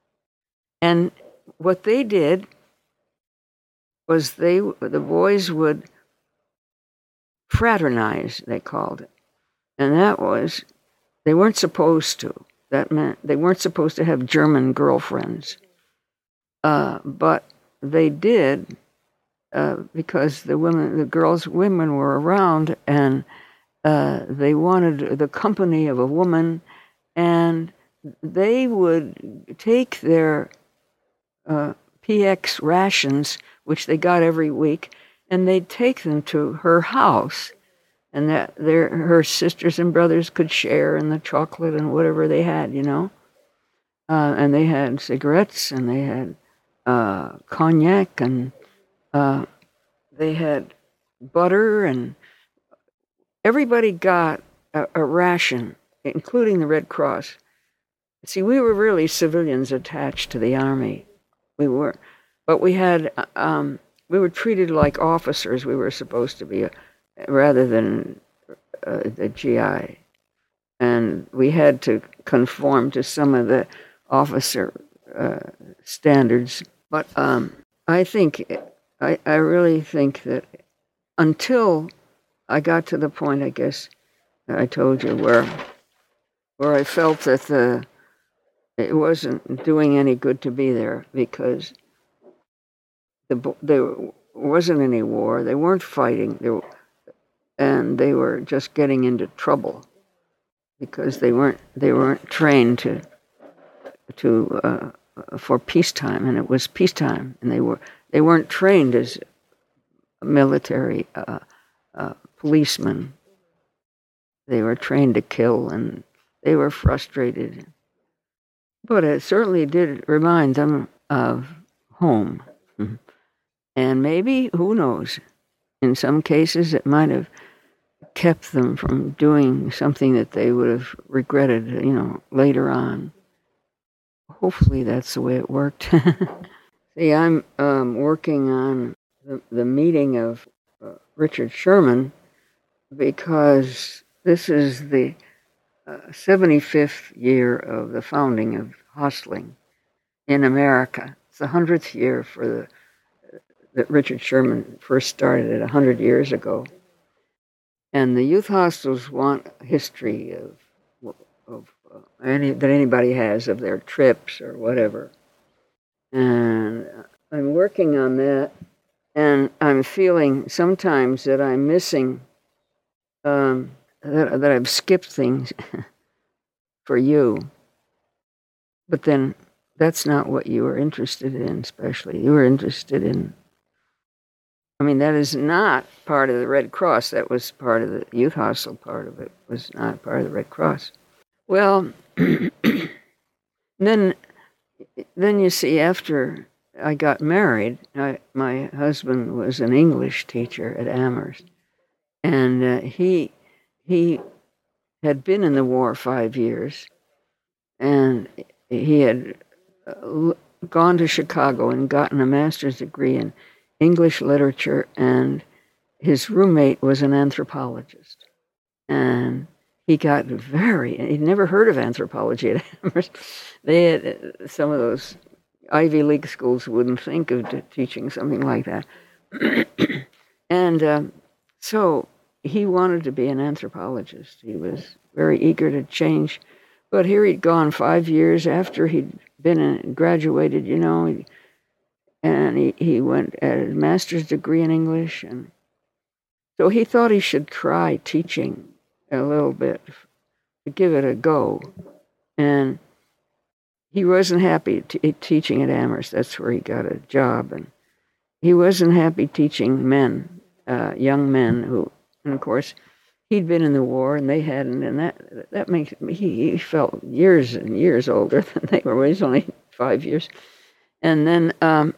what they did was the boys would fraternize, they called it, and that was they weren't supposed to. That meant they weren't supposed to have German girlfriends, but they did because women were around, and they wanted the company of a woman, and they would take their PX rations, which they got every week, and they'd take them to her house, and her sisters and brothers could share in the chocolate and whatever they had, and they had cigarettes, and they had cognac, and they had butter, and everybody got a ration, including the Red Cross. See, we were really civilians attached to the army. We were, but we were treated like officers. We were supposed to be, rather than the GI, and we had to conform to some of the officer standards. But I really think that until I got to the point, I guess, I told you, where I felt that it wasn't doing any good to be there, because there wasn't any war. They weren't fighting, and they were just getting into trouble because they weren't trained for peacetime, and it was peacetime, and they weren't trained as military policemen. They were trained to kill, and they were frustrated. But it certainly did remind them of home. And maybe, who knows, in some cases it might have kept them from doing something that they would have regretted, later on. Hopefully that's the way it worked. See, I'm working on the meeting of Richard Sherman, because this is the 75th year of the founding of Hostling in America. It's the 100th year that Richard Sherman first started it 100 years ago. And the youth hostels want history that anybody has of their trips or whatever. And I'm working on that, and I'm feeling sometimes that I'm missing, that I've skipped things for you. But then that's not what you were interested in, especially. You were interested in, that is not part of the Red Cross. That was part of the youth hostel. Part of it was not part of the Red Cross. Well, then you see, after I got married, my husband was an English teacher at Amherst, and he had been in the war 5 years, and he had gone to Chicago and gotten a master's degree in English literature, and his roommate was an anthropologist. And he got he'd never heard of anthropology at Amherst. They had, some of those Ivy League schools wouldn't think of teaching something like that. And so he wanted to be an anthropologist. He was very eager to change. But here he'd gone 5 years after he'd been graduated, and he went at a master's degree in English. And so he thought he should try teaching a little bit, to give it a go. And he wasn't happy teaching at Amherst. That's where he got a job. And he wasn't happy teaching men, young men who, and of course, he'd been in the war and they hadn't, and that makes he felt years and years older than they were. He was only 5 years. And then,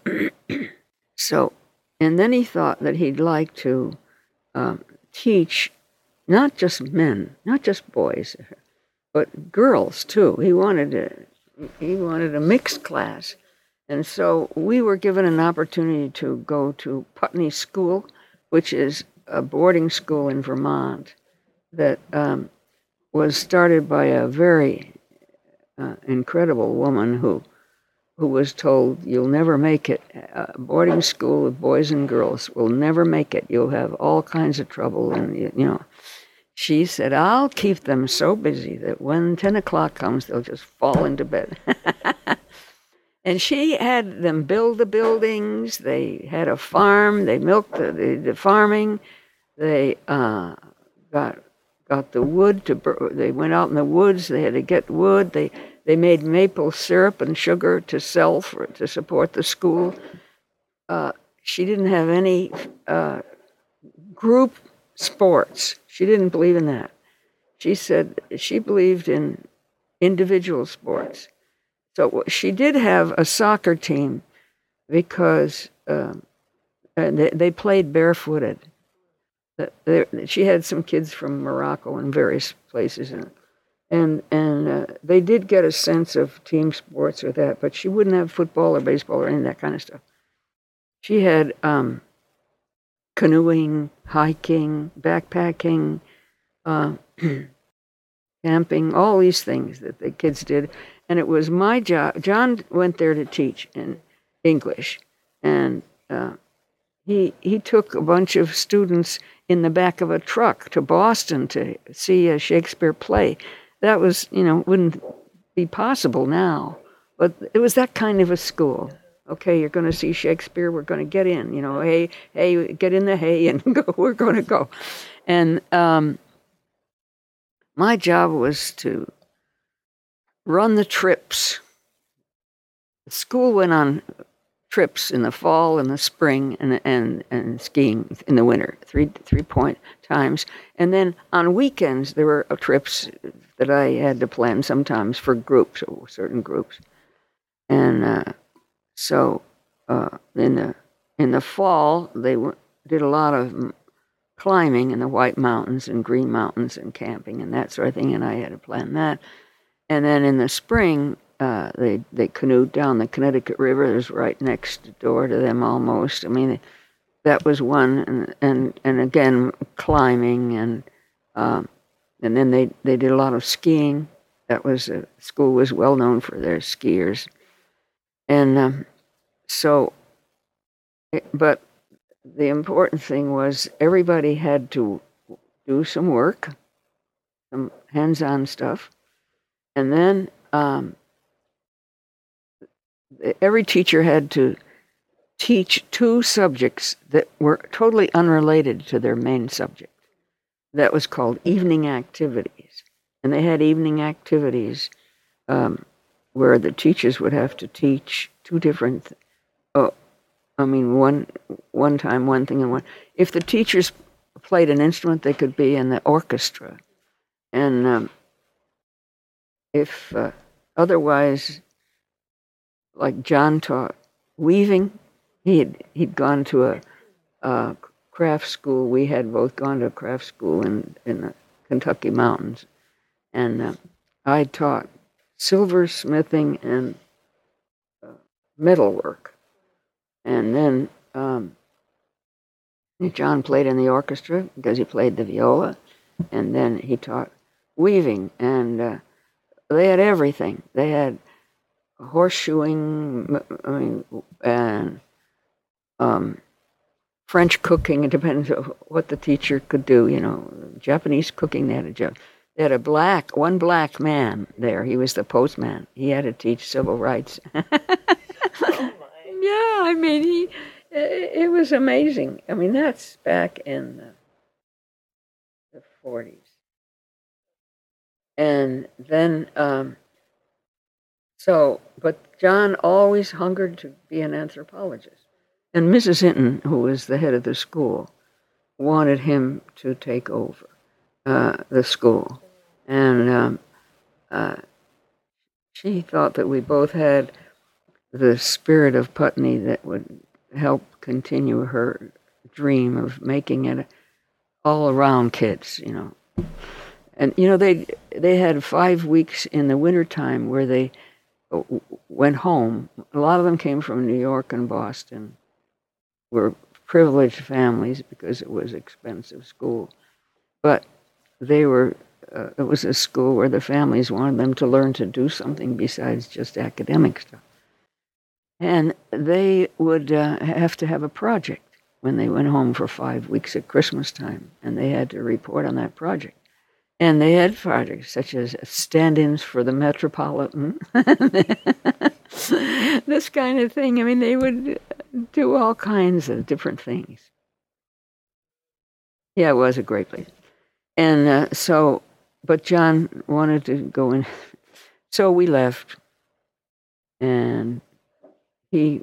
and then he thought that he'd like to teach not just men, not just boys, but girls too. He wanted a mixed class. And so we were given an opportunity to go to Putney School, which is a boarding school in Vermont that was started by a very incredible woman who was told, "You'll never make it. A boarding school of boys and girls will never make it. You'll have all kinds of trouble." And, she said, "I'll keep them so busy that when 10 o'clock comes, they'll just fall into bed." And she had them build the buildings. They had a farm. They milked the farming. They got the wood they went out in the woods. They had to get wood. They they made maple syrup and sugar to sell to support the school. She didn't have any group sports. She didn't believe in that. She said she believed in individual sports. So she did have a soccer team because they played barefooted. She had some kids from Morocco and various places, and they did get a sense of team sports or that, but she wouldn't have football or baseball or any of that kind of stuff. She had canoeing, hiking, backpacking, camping, all these things that the kids did. And it was my job. John went there to teach in English, and he took a bunch of students in the back of a truck to Boston to see a Shakespeare play. That was, wouldn't be possible now, but it was that kind of a school. Okay, you're going to see Shakespeare, we're going to get in, hey, get in the hay and go, we're going to go. And my job was to run the trips. The school went on trips in the fall and the spring and skiing in the winter, 3-point times. And then on weekends, there were trips that I had to plan sometimes for groups, or certain groups. And so in the fall, they did a lot of climbing in the White Mountains and Green Mountains and camping and that sort of thing, and I had to plan that. And then in the spring, they canoed down the Connecticut River. It was right next door to them almost. I mean, that was one, and again climbing, and then they did a lot of skiing. That was school was well known for their skiers, and but the important thing was everybody had to do some work, some hands-on stuff, and then every teacher had to teach 2 subjects that were totally unrelated to their main subject. That was called evening activities. And they had evening activities where the teachers would have to teach 2 different, one time, one thing and one. If the teachers played an instrument, they could be in the orchestra. And if otherwise, like John taught weaving, he'd gone to a craft school. We had both gone to a craft school in the Kentucky mountains, and I taught silversmithing and metalwork. And then John played in the orchestra because he played the viola, and then he taught weaving, and they had everything. They had horseshoeing, and French cooking. It depends on what the teacher could do. Japanese cooking. They had one black man there. He was the postman. He had to teach civil rights. Oh my. Yeah, it was amazing. That's back in the 40s. And then, but John always hungered to be an anthropologist. And Mrs. Hinton, who was the head of the school, wanted him to take over the school. And she thought that we both had the spirit of Putney that would help continue her dream of making it all around kids, And they had 5 weeks in the wintertime where they went home. A lot of them came from New York and Boston, were privileged families because it was expensive school. But they were, it was a school where the families wanted them to learn to do something besides just academic stuff. And they would have to have a project when they went home for 5 weeks at Christmas time, and they had to report on that project. And they had projects such as stand-ins for the Metropolitan, this kind of thing. They would do all kinds of different things. Yeah, it was a great place. And but John wanted to go in So we left, and he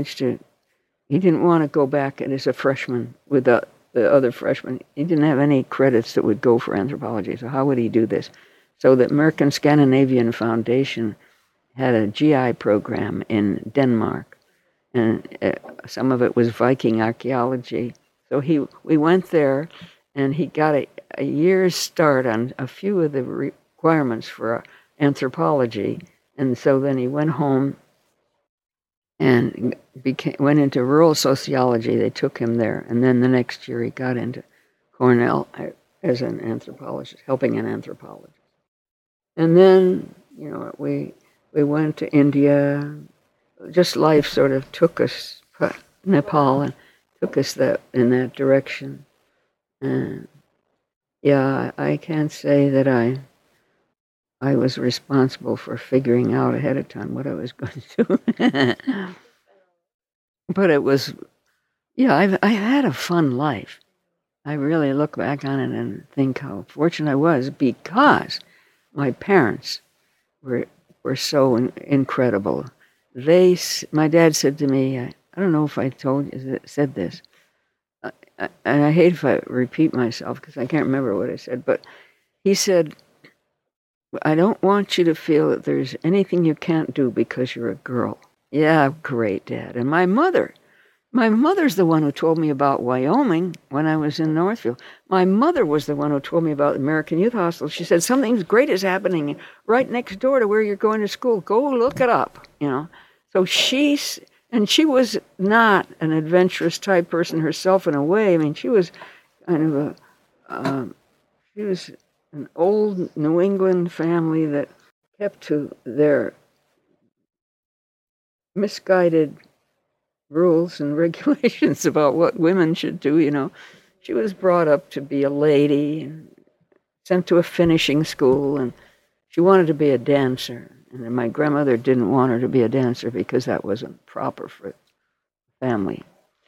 didn't want to go back as a freshman with the other freshmen. He didn't have any credits that would go for anthropology, so how would he do this? So the American Scandinavian Foundation had a GI program in Denmark, and some of it was Viking archaeology. So we went there, and he got a year's start on a few of the requirements for anthropology, and so then he went home and went into rural sociology. They took him there, and then the next year he got into Cornell as an anthropologist, helping an anthropologist. And then, we went to India. Just life sort of took us, Nepal, and took us in that direction. And yeah, I can't say that I was responsible for figuring out ahead of time what I was going to do. But it was, I had a fun life. I really look back on it and think how fortunate I was because my parents were so incredible. My dad said to me, I don't know if I said this, and I hate if I repeat myself because I can't remember what I said, but he said, I don't want you to feel that there's anything you can't do because you're a girl. Yeah, great, Dad. And my mother's the one who told me about Wyoming when I was in Northfield. My mother was the one who told me about the American Youth Hostel. She said, something great is happening right next door to where you're going to school. Go look it up, So she was not an adventurous type person herself in a way. I mean, she was kind of she was an old New England family that kept to their misguided rules and regulations about what women should do. She was brought up to be a lady and sent to a finishing school, and she wanted to be a dancer. And my grandmother didn't want her to be a dancer because that wasn't proper for family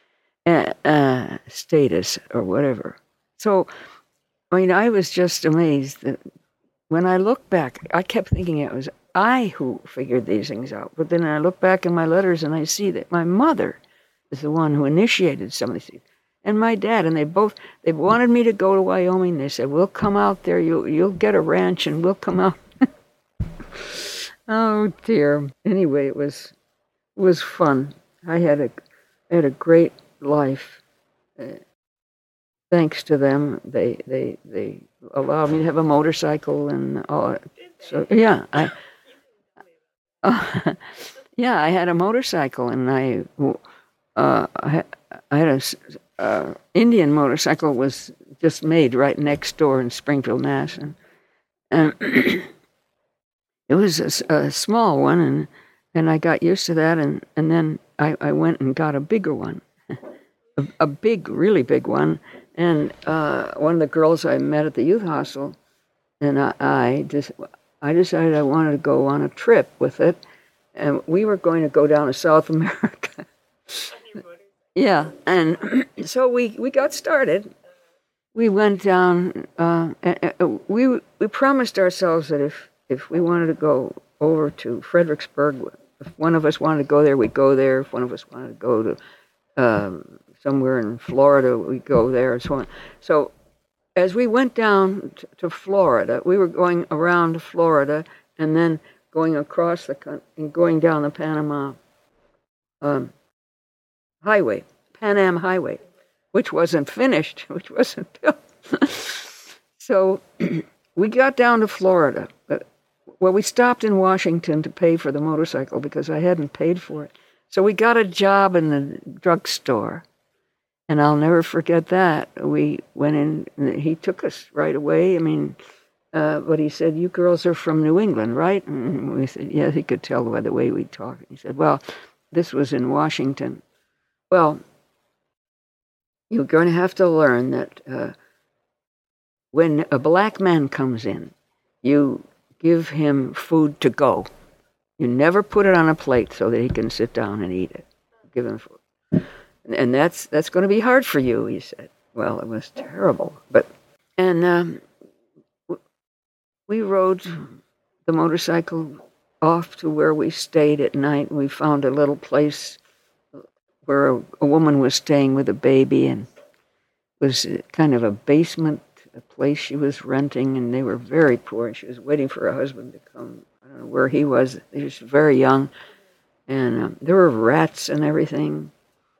status or whatever. So, I was just amazed that when I look back, I kept thinking it was I who figured these things out. But then I look back in my letters and I see that my mother is the one who initiated some of these things. And my dad, and they wanted me to go to Wyoming. They said, we'll come out there, you'll get a ranch and we'll come out. Oh dear. Anyway, it was fun. I had a great life. Thanks to them, they allowed me to have a motorcycle and all. So yeah, I had a motorcycle, and I had a Indian motorcycle was just made right next door in Springfield, Mass, and it was a small one, and I got used to that, and then I went and got a bigger one, a big, really big one. And one of the girls I met at the youth hostel, and I decided I wanted to go on a trip with it, and we were going to go down to South America. Yeah, and so we got started. We went down. We promised ourselves that if we wanted to go over to Fredericksburg, if one of us wanted to go there, we'd go there. If one of us wanted to go to somewhere in Florida, we go there, and so on. So as we went down to Florida, we were going around Florida and then going across the country and going down the Panama highway, Pan Am Highway, which wasn't finished, which wasn't built. So we got down to Florida. Well, we stopped in Washington to pay for the motorcycle because I hadn't paid for it. So we got a job in the drugstore. And I'll never forget that. We went in, and he took us right away. I mean, but he said, you girls are from New England, right? And we said, yeah, he could tell by the way we talked. He said, well, this was in Washington. Well, you're going to have to learn that when a black man comes in, you give him food to go. You never put it on a plate so that he can sit down and eat it. Give him food. And that's going to be hard for you, he said. Well, it was terrible. And we rode the motorcycle off to where we stayed at night. We found a little place where a woman was staying with a baby, and it was kind of a basement, a place she was renting, and they were very poor. And she was waiting for her husband to come. I don't know where he was. He was very young, and there were rats and everything.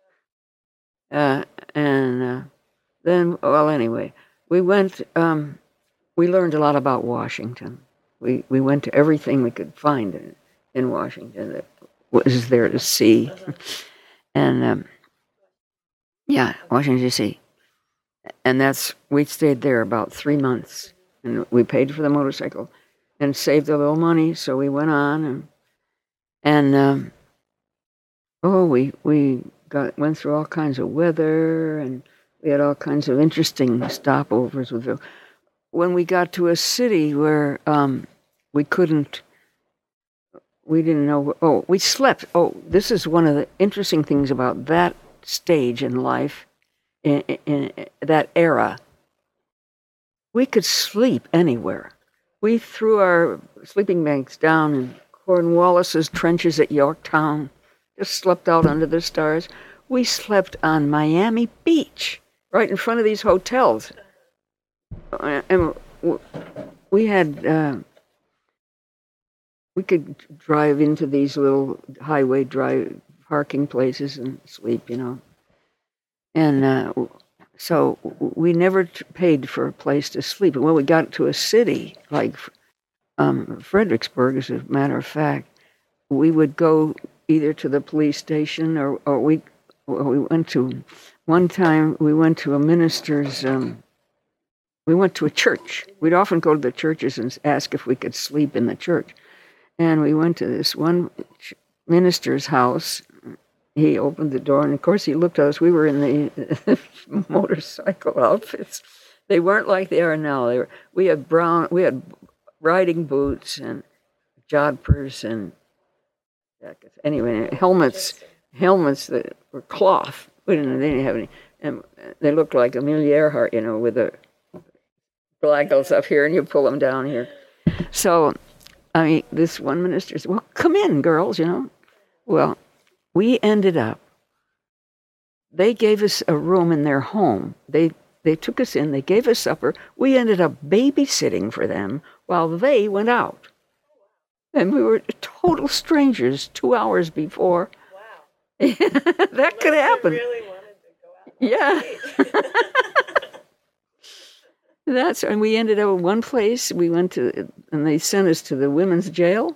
Then, well, anyway, we went. We learned a lot about Washington. We went to everything we could find in Washington that was there to see, and yeah, Washington D.C. And we stayed there about 3 months, and we paid for the motorcycle, and saved a little money. So we went on, and we went through all kinds of weather, and we had all kinds of interesting stopovers with. When we got to a city where we didn't know. We slept. This is one of the interesting things about that stage in life, in that era. We could sleep anywhere. We threw our sleeping bags down in Cornwallis's trenches at Yorktown. Just slept out under the stars. We slept on Miami Beach, right in front of these hotels. And we had, we could drive into these little highway drive parking places and sleep, And so we never paid for a place to sleep. And when we got to a city like Fredericksburg, as a matter of fact, we would go either to the police station or we went to, one time we went to a minister's, we went to a church. We'd often go to the churches and ask if we could sleep in the church. And we went to this one minister's house. He opened the door, and of course he looked at us. We were in the motorcycle outfits. They weren't like they are now. We had riding boots and jodhpurs and jackets. Anyway, helmets that were cloth. They didn't have any, and they looked like Amelia Earhart, with the blackles up here, and you pull them down here. So, this one minister said, "Well, come in, girls," Well, we ended up. They gave us a room in their home. They took us in. They gave us supper. We ended up babysitting for them while they went out, and we were total strangers 2 hours before. Wow, that could happen. Really wanted to go out. Yeah. And we ended up in one place. We went to, and they sent us to the women's jail.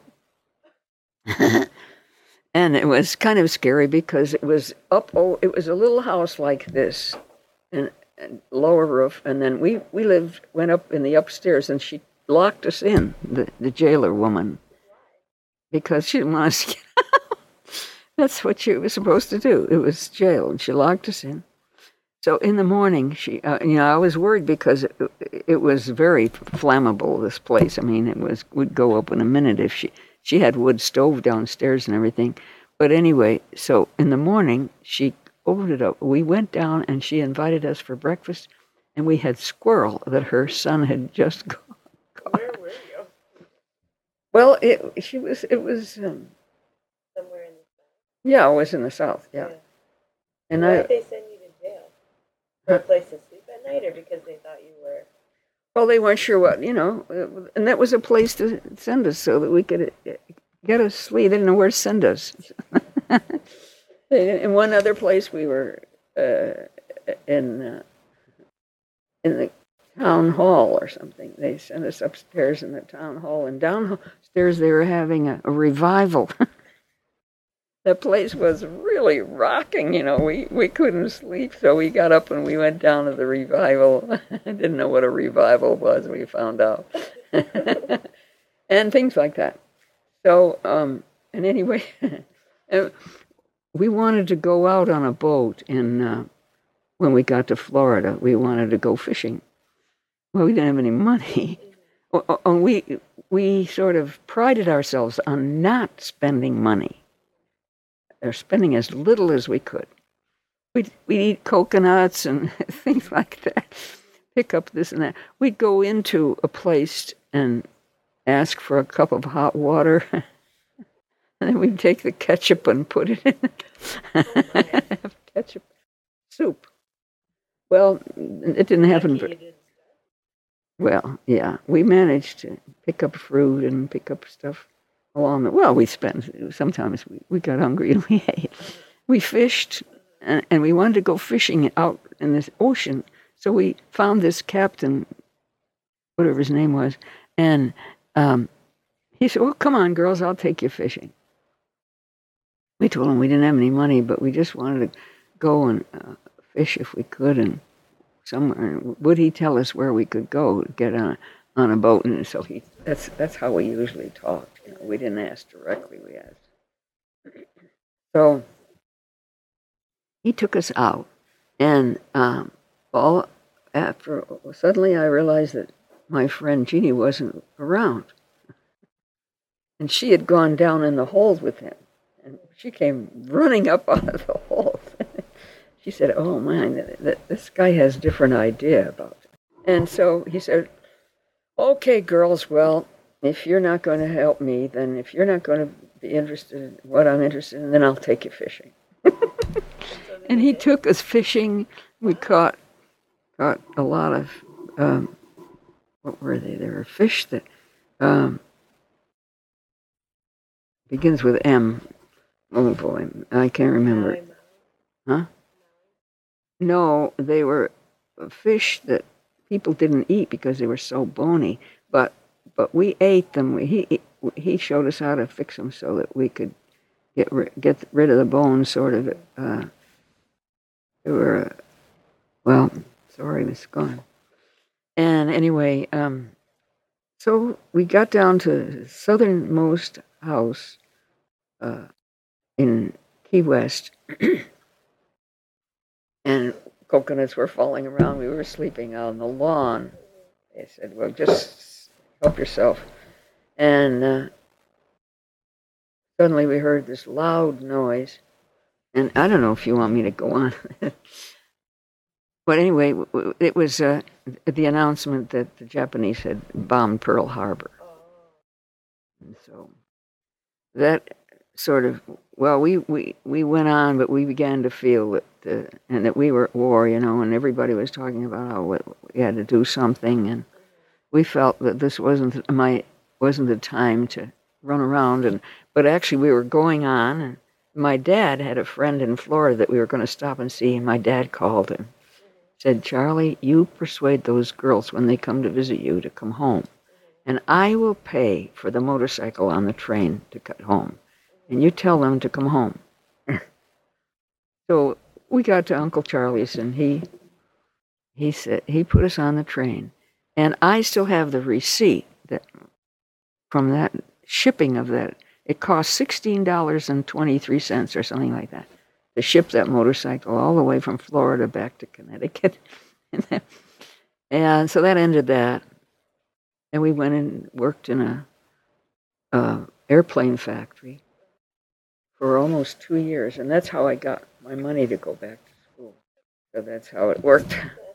And it was kind of scary because it was it was a little house like this, and lower roof. And then we went up in the upstairs, and she locked us in, the jailer woman, because she didn't want us to get out. That's what she was supposed to do. It was jail, and she locked us in. So in the morning, I was worried because it was very flammable, this place. Would go up in a minute if she had wood stove downstairs and everything. But anyway, so in the morning, she opened it up. We went down, and she invited us for breakfast, and we had squirrel that her son had just caught. Where were you? Well, it was somewhere in the south. Yeah, it was in the south. Yeah. And why did they send you to jail? For a place to sleep at night, or because they thought you were? Well, they weren't sure what, and that was a place to send us so that we could get us sleep. They didn't know where to send us. In one other place, we were in the town hall or something. They sent us upstairs in the town hall, and downstairs they were having a revival. The place was really rocking, we couldn't sleep, so we got up and we went down to the revival. I didn't know what a revival was, we found out. And things like that. So, and anyway, we wanted to go out on a boat when we got to Florida. We wanted to go fishing. Well, we didn't have any money. We sort of prided ourselves on not spending money. Or spending as little as we could. We'd eat coconuts and things like that, pick up this and that. We'd go into a place and ask for a cup of hot water And then we'd take the ketchup and put it in. Have ketchup soup. Well, it didn't happen. Lucky you didn't. Well, yeah, we managed to pick up fruit and pick up stuff along the. Well, we spent. Sometimes we got hungry and we ate. We fished, and we wanted to go fishing out in this ocean. So we found this captain, whatever his name was, and he said, "Well, come on, girls, I'll take you fishing." We told him we didn't have any money, but we just wanted to go and fish if we could, and somewhere. Would he tell us where we could go to get on a boat? And so that's how we usually talked. You know, we didn't ask directly. We asked. So he took us out, and all after suddenly I realized that my friend Jeannie wasn't around, and she had gone down in the hold with him, and she came running up out of the hold. She said, "Oh man, this guy has a different idea about it." And so he said, "Okay, girls, well, if you're not going to help me, then if you're not going to be interested in what I'm interested in, then I'll take you fishing." And he took us fishing. We caught a lot of, what were they? They were fish that begins with M. Oh boy, I can't remember. Huh? No, they were fish that people didn't eat because they were so bony. But we ate them. He showed us how to fix them so that we could get rid of the bones. Sort of. They were well. Sorry, it's gone. And anyway, so we got down to the southernmost house in Key West. And coconuts were falling around. We were sleeping on the lawn. They said, "Well, just help yourself." And suddenly we heard this loud noise. And I don't know if you want me to go on. But anyway, it was the announcement that the Japanese had bombed Pearl Harbor. And so that sort of, well, we went on, but we began to feel that, and that we were at war, you know, and everybody was talking about how we had to do something, and we felt that this wasn't the time to run around, but actually we were going on, and my dad had a friend in Florida that we were going to stop and see, and my dad called him, said, "Charlie, you persuade those girls when they come to visit you to come home, and I will pay for the motorcycle on the train to cut home. And you tell them to come home." So we got to Uncle Charlie's, and he said he put us on the train, and I still have the receipt that from that shipping of that. It cost $16.23 or something like that to ship that motorcycle all the way from Florida back to Connecticut. And so that ended that, and we went and worked in a airplane factory for almost 2 years, and that's how I got my money to go back to school. So that's how it worked.